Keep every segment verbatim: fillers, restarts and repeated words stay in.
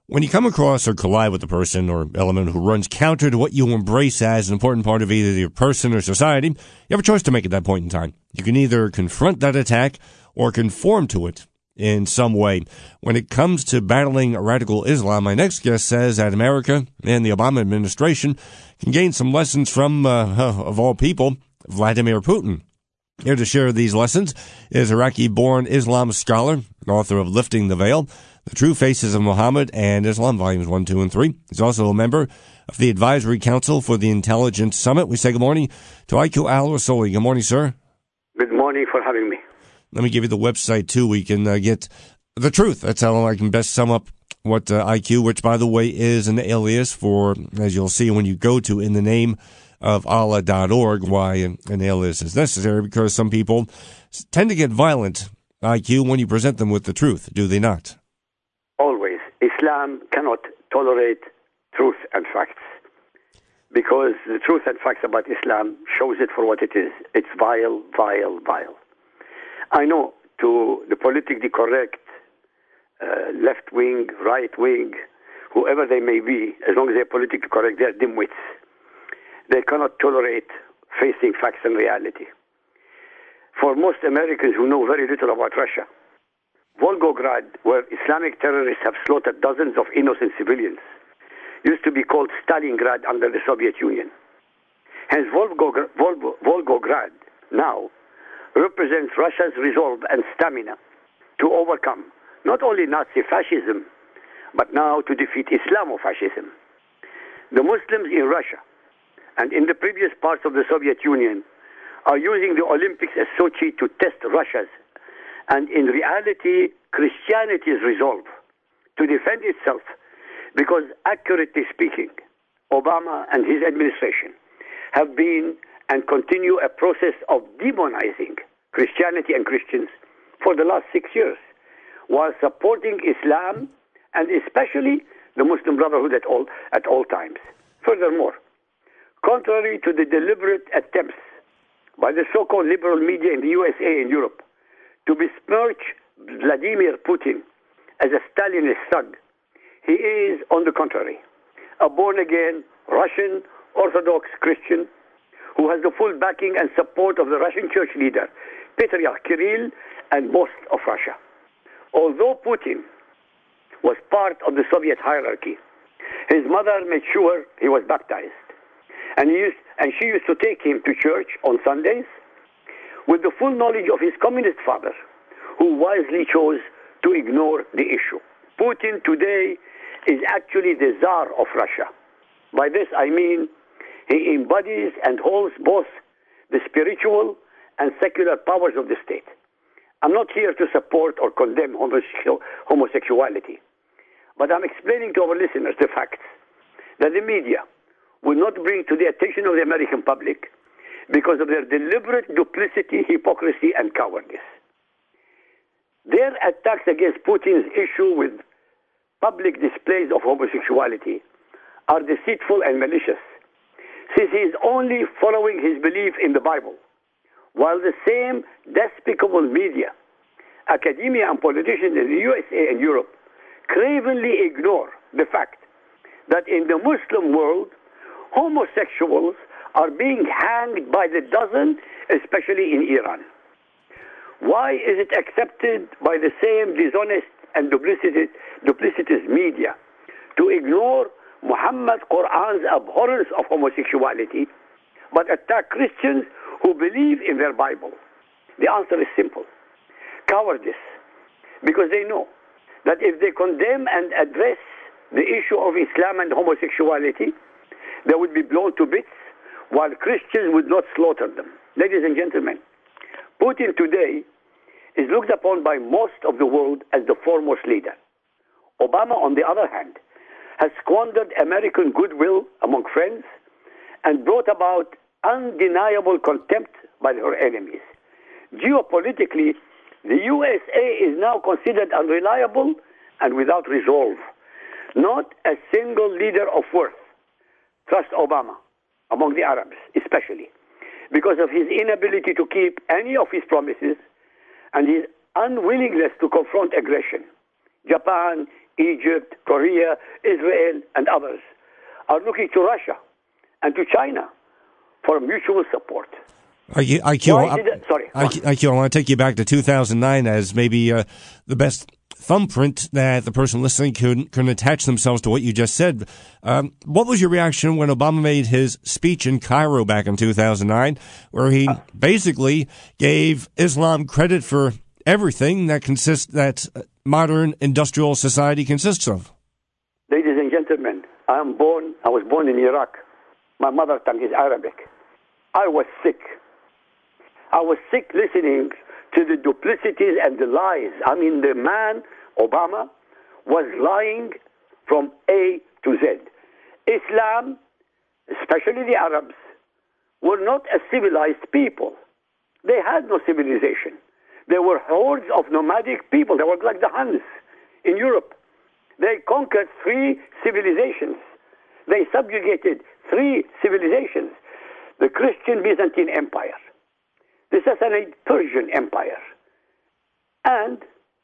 When you come across or collide with a person or element who runs counter to what you embrace as an important part of either your person or society, you have a choice to make at that point in time. You can either confront that attack or conform to it in some way. When it comes to battling radical Islam, my next guest says that America and the Obama administration can gain some lessons from, uh, of all people, Vladimir Putin. Here to share these lessons is Iraqi-born Islam scholar, author of Lifting the Veil, The True Faces of Muhammad and Islam, Volumes one, two, and three. He's also a member of the Advisory Council for the Intelligence Summit. We say good morning to Aiku Al-Rassooli. Good morning, sir. Good morning for having me. Let me give you the website, too. We can uh, get the truth. That's how I can best sum up what uh, I Q, which, by the way, is an alias for, as you'll see when you go to in the name of Allah dot org, why an, an alias is necessary, because some people tend to get violent, I Q, when you present them with the truth, do they not? Always. Islam cannot tolerate truth and facts, because the truth and facts about Islam shows it for what it is. It's vile, vile, vile. I know to the politically correct, uh, left-wing, right-wing, whoever they may be, as long as they're politically correct, they're dimwits. They cannot tolerate facing facts and reality. For most Americans who know very little about Russia, Volgograd, where Islamic terrorists have slaughtered dozens of innocent civilians, used to be called Stalingrad under the Soviet Union. Hence, Volgograd, Volgograd now represents Russia's resolve and stamina to overcome not only Nazi fascism, but now to defeat Islamofascism. The Muslims in Russia and in the previous parts of the Soviet Union are using the Olympics as Sochi to test Russia's and in reality Christianity's resolve to defend itself, because accurately speaking, Obama and his administration have been and continue a process of demonizing Christianity and Christians for the last six years, while supporting Islam and especially the Muslim Brotherhood at all, at all times. Furthermore, contrary to the deliberate attempts by the so-called liberal media in the U S A and Europe to besmirch Vladimir Putin as a Stalinist thug, he is, on the contrary, a born-again Russian Orthodox Christian who has the full backing and support of the Russian church leader, Patriarch Kirill, and most of Russia. Although Putin was part of the Soviet hierarchy, his mother made sure he was baptized. And, he used, and she used to take him to church on Sundays with the full knowledge of his communist father, who wisely chose to ignore the issue. Putin today is actually the Tsar of Russia. By this I mean he embodies and holds both the spiritual and secular powers of the state. I'm not here to support or condemn homosexuality, but I'm explaining to our listeners the facts that the media will not bring to the attention of the American public because of their deliberate duplicity, hypocrisy, and cowardice. Their attacks against Putin's issue with public displays of homosexuality are deceitful and malicious, since he is only following his belief in the Bible, while the same despicable media, academia, and politicians in the U S A and Europe cravenly ignore the fact that in the Muslim world, homosexuals are being hanged by the dozen, especially in Iran. Why is it accepted by the same dishonest and duplicitous, duplicitous media to ignore Muhammad's Quran's abhorrence of homosexuality, but attack Christians who believe in their Bible? The answer is simple: cowardice. Because they know that if they condemn and address the issue of Islam and homosexuality, they would be blown to bits, while Christians would not slaughter them. Ladies and gentlemen, Putin today is looked upon by most of the world as the foremost leader. Obama, on the other hand, has squandered American goodwill among friends and brought about undeniable contempt by her enemies. Geopolitically, the U S A is now considered unreliable and without resolve. Not a single leader of worth trusts Obama, among the Arabs especially, because of his inability to keep any of his promises and his unwillingness to confront aggression. Japan, Egypt, Korea, Israel, and others are looking to Russia and to China for mutual support. I Q, I Q, Why did it, sorry. I Q, I Q, I want to take you back to two thousand nine as maybe uh, the best thumbprint that the person listening can, can attach themselves to what you just said. Um, what was your reaction when Obama made his speech in Cairo back in two thousand nine, where he basically gave Islam credit for everything that consists that modern industrial society consists of? Ladies and gentlemen, I am born. I was born in Iraq. My mother tongue is Arabic. I was sick. I was sick listening to the duplicities and the lies. I mean, the man, Obama, was lying from A to Z. Islam, especially the Arabs, were not a civilized people. They had no civilization. They were hordes of nomadic people. They were like the Huns in Europe. They conquered three civilizations. They subjugated three civilizations. The Christian Byzantine Empire, the Sassanid Persian Empire, and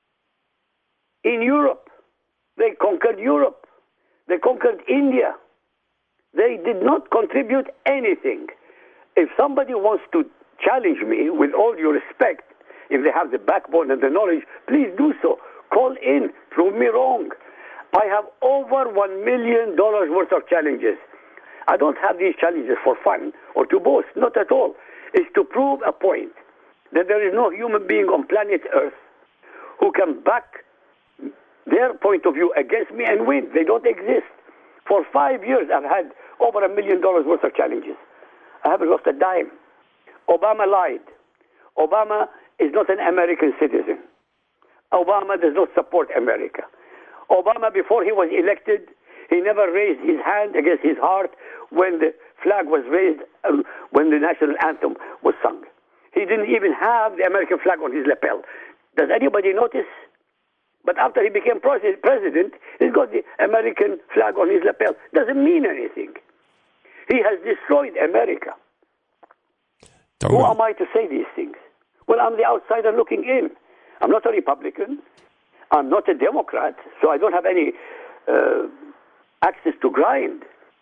in Europe, they conquered Europe. They conquered India. They did not contribute anything. If somebody wants to challenge me, with all due respect, if they have the backbone and the knowledge, please do so. Call in, prove me wrong. I have over one million dollars worth of challenges. I don't have these challenges for fun or to boast, not at all. It's to prove a point that there is no human being on planet Earth who can back their point of view against me and win. They don't exist. For five years, I've had over a million dollars worth of challenges. I haven't lost a dime. Obama lied. Obama is not an American citizen. Obama does not support America. Obama, before he was elected, he never raised his hand against his heart when the flag was raised, uh, when the national anthem was sung. He didn't even have the American flag on his lapel. Does anybody notice? But after he became president, he's got the American flag on his lapel. Doesn't mean anything. He has destroyed America. Don't Who know. am I to say these things? Well, I'm the outsider looking in. I'm not a Republican. I'm not a Democrat, so I don't have any uh, access to grind.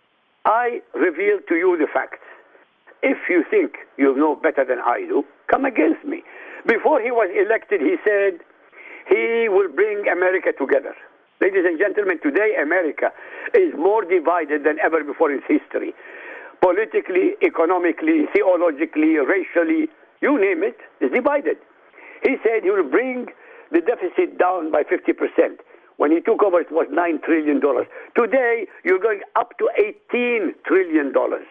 I reveal to you the facts. If you think you know better than I do, come against me. Before he was elected, he said he will bring America together. Ladies and gentlemen, today America is more divided than ever before in its history. Politically, economically, theologically, racially, you name it, is divided. He said he will bring the deficit down by fifty percent. When he took over, it was nine trillion dollars. Today, you're going up to eighteen trillion dollars.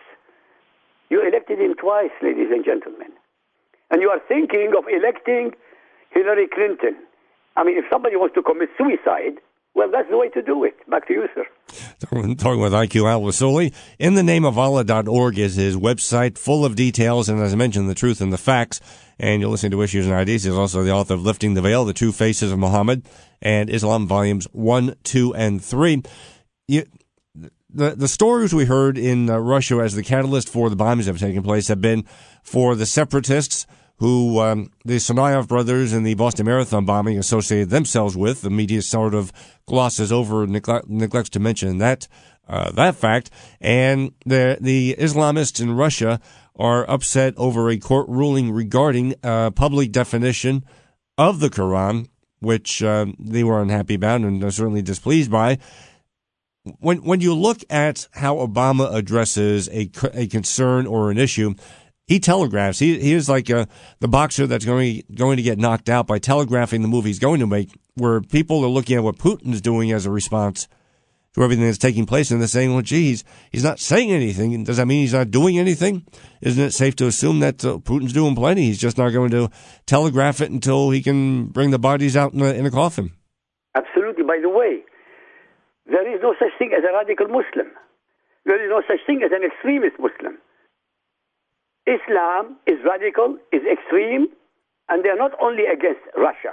You elected him twice, ladies and gentlemen. And you are thinking of electing Hillary Clinton. I mean, if somebody wants to commit suicide, well, that's the way to do it. Back to you, sir. Talking with I Q Al-Wassouli. In the name of Allah dot org is his website, full of details, and as I mentioned, the truth and the facts. And you're listening to Issues and Ideas. He's also the author of Lifting the Veil, The Two Faces of Muhammad, and Islam, Volumes one, two, and three. You, the, the stories we heard in uh, Russia as the catalyst for the bombings that have taken place have been for the separatists who um, the Tsarnaev brothers and the Boston Marathon bombing associated themselves with. The media sort of glosses over, neglect, neglects to mention that uh, that fact. And the the Islamists in Russia are upset over a court ruling regarding uh, public definition of the Quran, which uh, they were unhappy about and are certainly displeased by. When when you look at how Obama addresses a a concern or an issue, he telegraphs. He he is like uh, the boxer that's going going to get knocked out by telegraphing the move he's going to make. Where people are looking at what Putin's doing as a response to everything that's taking place, and they're saying, "Well, geez, he's not saying anything. Does that mean he's not doing anything? Isn't it safe to assume that uh, Putin's doing plenty? He's just not going to telegraph it until he can bring the bodies out in a, in a coffin." Absolutely. By the way, there is no such thing as a radical Muslim. There is no such thing as an extremist Muslim. Islam is radical, is extreme, and they are not only against Russia.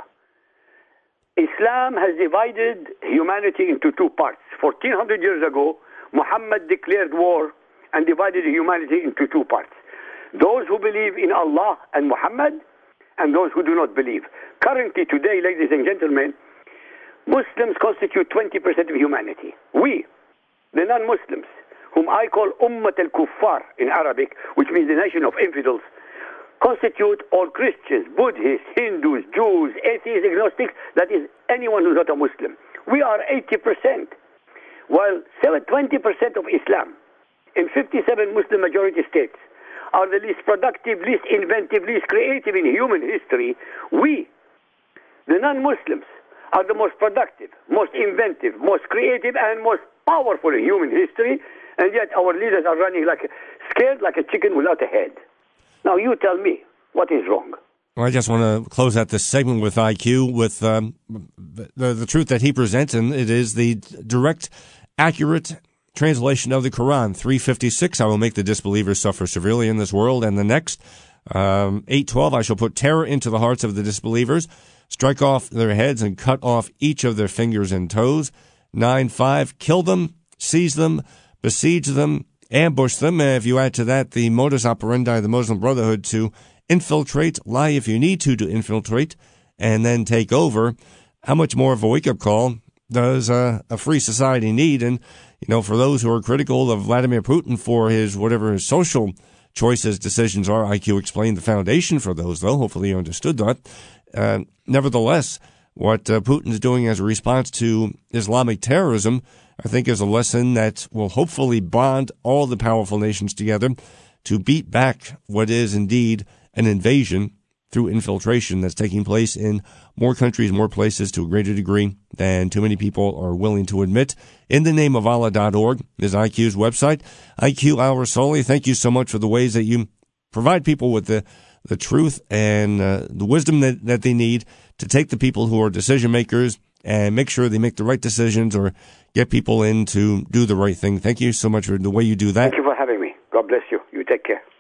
Islam has divided humanity into two parts. fourteen hundred years ago, Muhammad declared war and divided humanity into two parts. Those who believe in Allah and Muhammad, and those who do not believe. Currently, today, ladies and gentlemen, Muslims constitute twenty percent of humanity. We, the non-Muslims, whom I call Ummat al-Kuffar in Arabic, which means the nation of infidels, constitute all Christians, Buddhists, Hindus, Jews, atheists, agnostics, that is, anyone who's not a Muslim. We are eighty percent, while twenty percent of Islam in fifty-seven Muslim majority states are the least productive, least inventive, least creative in human history. We, the non-Muslims, are the most productive, most inventive, most creative, and most powerful in human history, and yet our leaders are running like scared like a chicken without a head. Now you tell me, what is wrong? Well, I just want to close out this segment with I Q with um, the, the truth that he presents, and it is the direct, accurate translation of the Quran. three fifty-six, I will make the disbelievers suffer severely in this world and the next. Um, eight twelve, I shall put terror into the hearts of the disbelievers, strike off their heads and cut off each of their fingers and toes. nine five, kill them, seize them, besiege them, ambush them. And if you add to that the modus operandi of the Muslim Brotherhood to infiltrate, lie if you need to to infiltrate, and then take over, how much more of a wake-up call does uh, a free society need? And, you know, for those who are critical of Vladimir Putin for his, whatever his social choices, decisions are, I Q explained the foundation for those, though. Hopefully you understood that. Uh, nevertheless, what uh, Putin is doing as a response to Islamic terrorism, I think, is a lesson that will hopefully bond all the powerful nations together to beat back what is indeed an invasion through infiltration that's taking place in more countries, more places to a greater degree than too many people are willing to admit. In the name of Allah dot org is I Q's website. I Q Al-Rassooli, thank you so much for the ways that you provide people with the, the truth and uh, the wisdom that, that they need to take the people who are decision makers and make sure they make the right decisions or get people in to do the right thing. Thank you so much for the way you do that. Thank you for having me. God bless you. You take care.